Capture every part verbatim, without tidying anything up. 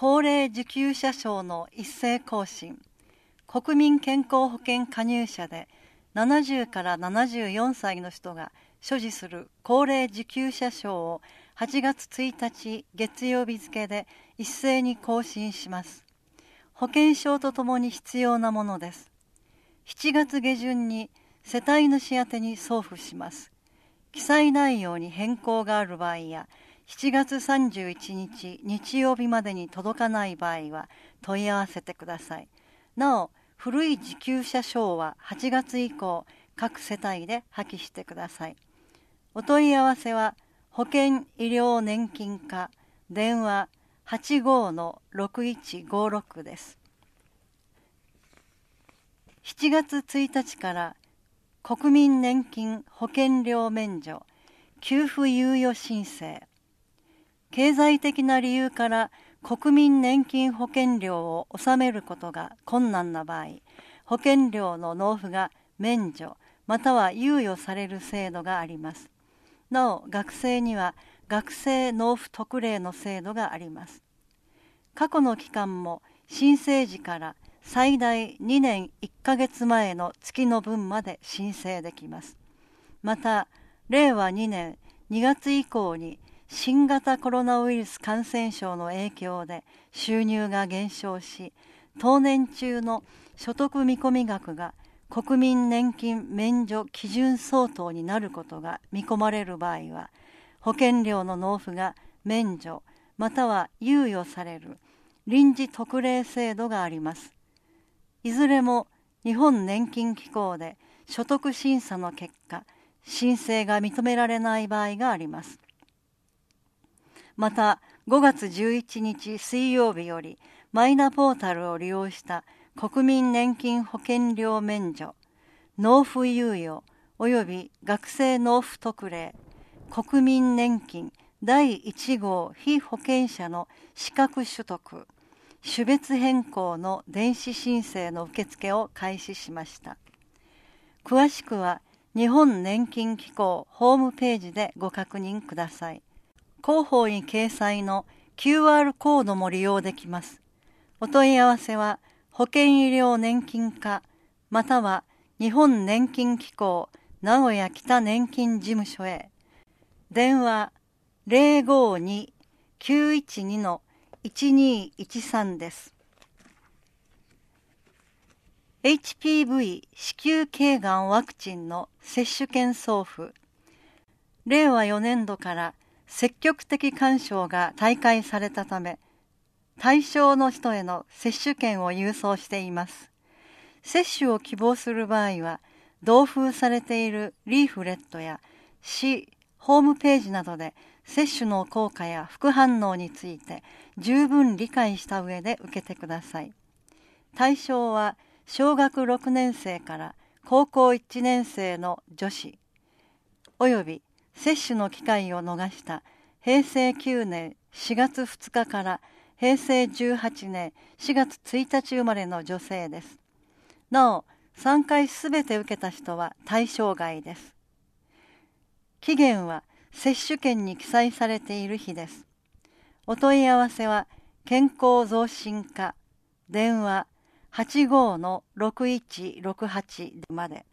高齢受給者証の一斉更新。国民健康保険加入者でななじゅうからななじゅうよんさいの人が所持する高齢受給者証をはちがつついたち月曜日付で一斉に更新します。保険証とともに必要なものです。しちがつげじゅんに世帯主宛てに送付します。記載内容に変更がある場合やしちがつさんじゅういちにち日曜日までに届かない場合は問い合わせてください。なお、古い受給者証ははちがつ以降各世帯で破棄してください。お問い合わせは保険医療年金課電話 はちごーのろくいちごろく です。しちがつついたちから国民年金保険料免除給付猶予申請。経済的な理由から国民年金保険料を納めることが困難な場合、保険料の納付が免除または猶予される制度があります。なお、学生には学生納付特例の制度があります。過去の期間も申請時から最大にねんいっかげつまえの月の分まで申請できます。また、れいわにねんにがつ以降に新型コロナウイルス感染症の影響で収入が減少し、当年中の所得見込み額が国民年金免除基準相当になることが見込まれる場合は、保険料の納付が免除または猶予される臨時特例制度があります。いずれも日本年金機構で所得審査の結果、申請が認められない場合があります。また、ごがつじゅういちにち水曜日よりマイナポータルを利用した国民年金保険料免除、納付猶予及び学生納付特例、国民年金だいいち号被保険者の資格取得、種別変更の電子申請の受付を開始しました。詳しくは日本年金機構ホームページでご確認ください。広報に掲載の キューアール コードも利用できます。お問い合わせは保険医療年金課または日本年金機構名古屋北年金事務所へ。電話 ゼロごに きゅういちに いちにいちさん です。エイチピーブイ 子宮頸がんワクチンの接種券送付。れいわよねんどから積極的勧奨が退会されたため、対象の人への接種券を郵送しています。接種を希望する場合は、同封されているリーフレットや市ホームページなどで接種の効果や副反応について十分理解した上で受けてください。対象は小学ろくねんせいから高校いちねんせいの女子、および接種の機会を逃したへいせいきゅうねんしがつふつかからへいせいじゅうはちねんしがつついたち生まれの女性です。なお、さんかいすべて受けた人は対象外です。期限は接種券に記載されている日です。お問い合わせは健康増進課電話 はちごーのろくいちろくはち まで。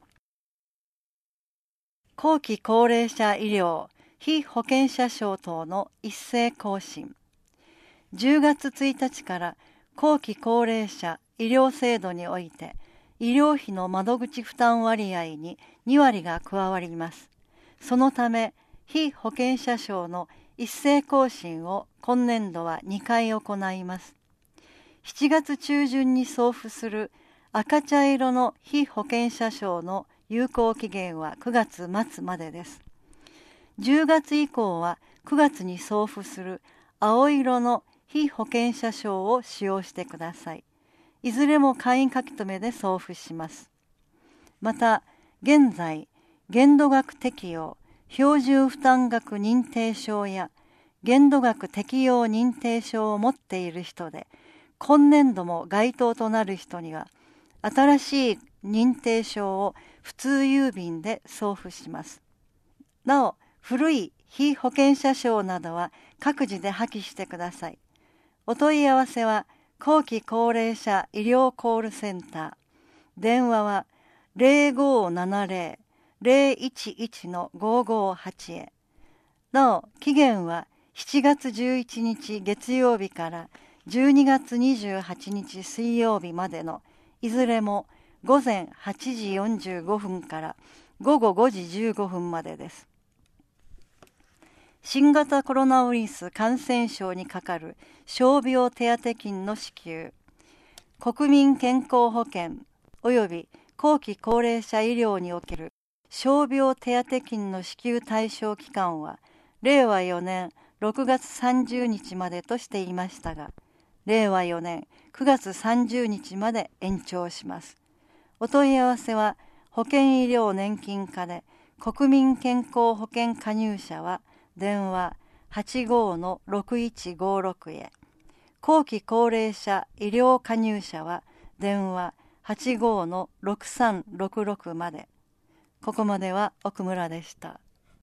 後期高齢者医療被保険者証等の一斉更新。じゅうがつついたちから後期高齢者医療制度において医療費の窓口負担割合ににわりが加わります。そのため被保険者証の一斉更新を今年度はにかい行います。しちがつちゅうじゅんに送付する赤茶色の被保険者証の有効期限はくがつまつまでです。じゅうがつ以降はくがつに送付する青色の被保険者証を使用してください。いずれも簡易書留で送付します。また、現在、限度額適用、標準負担額認定証や限度額適用認定証を持っている人で、今年度も該当となる人には、新しい認定証を普通郵便で送付します。なお、古い被保険者証などは各自で破棄してください。 お問い合わせは後期高齢者医療コールセンター、電話は ゼロごーななゼロ ゼロいちいち ごーごーはち へ。なお、期限はしちがつじゅういちにち月曜日からじゅうにがつにじゅうはちにち水曜日までのいずれもごぜんはちじよんじゅうごふんからごごごじじゅうごふんまでです。新型コロナウイルス感染症にかかる傷病手当金の支給、国民健康保険及び後期高齢者医療における傷病手当金の支給対象期間はれいわよねんろくがつさんじゅうにちまでとしていましたが、れいわよねんくがつさんじゅうにちまで延長します。お問い合わせは保険医療年金課で国民健康保険加入者は電話 はちごーのろくいちごろく へ、後期高齢者医療加入者は電話 はちごーのろくさんろくろく まで。ここまでは奥村でした。